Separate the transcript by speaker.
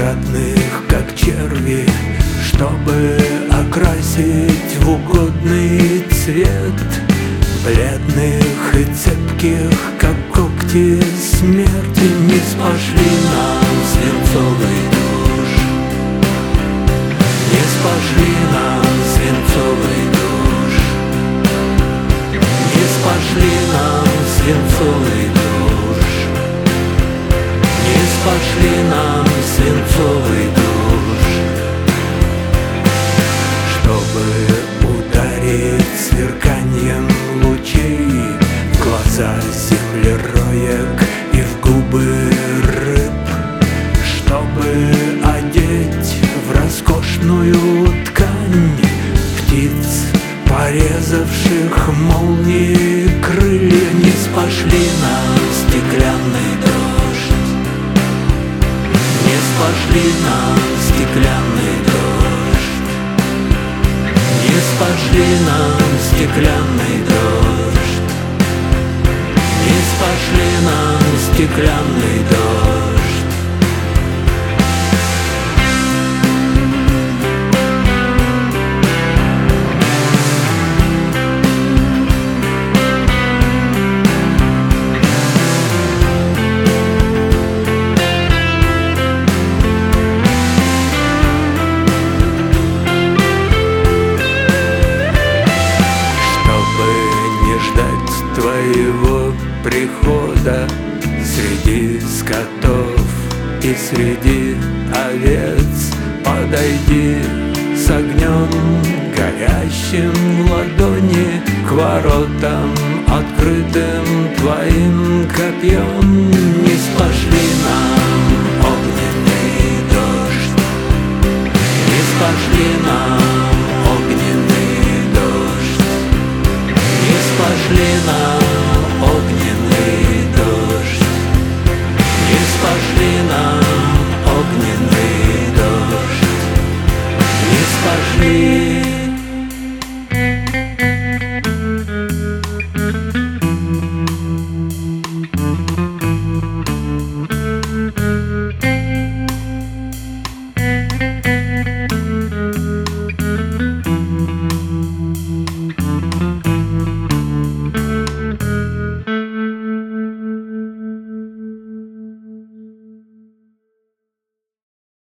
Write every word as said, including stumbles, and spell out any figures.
Speaker 1: квадратных, как черви, чтобы окрасить в угодный цвет, бледных и цепких, как когти смерти. Не спошли нам свинцовый душ, не спошли нам свинцовый душ, не спошли нам свинцовый душ, не спошли нам свинцовый душ, чтобы ударить сверканьем лучей в глаза землероек и в губы рыб, чтобы одеть в роскошную ткань птиц, порезавших молнии крылья. Не спошли нам стеклянный дождь, не спошли нам стеклянный дождь, не спошли нам стеклянный дождь, не спошли нам стеклянный дождь. Твоего прихода среди скотов и среди овец, подойди с огнем горящим в ладони к воротам, открытым твоим копьем. Не спошли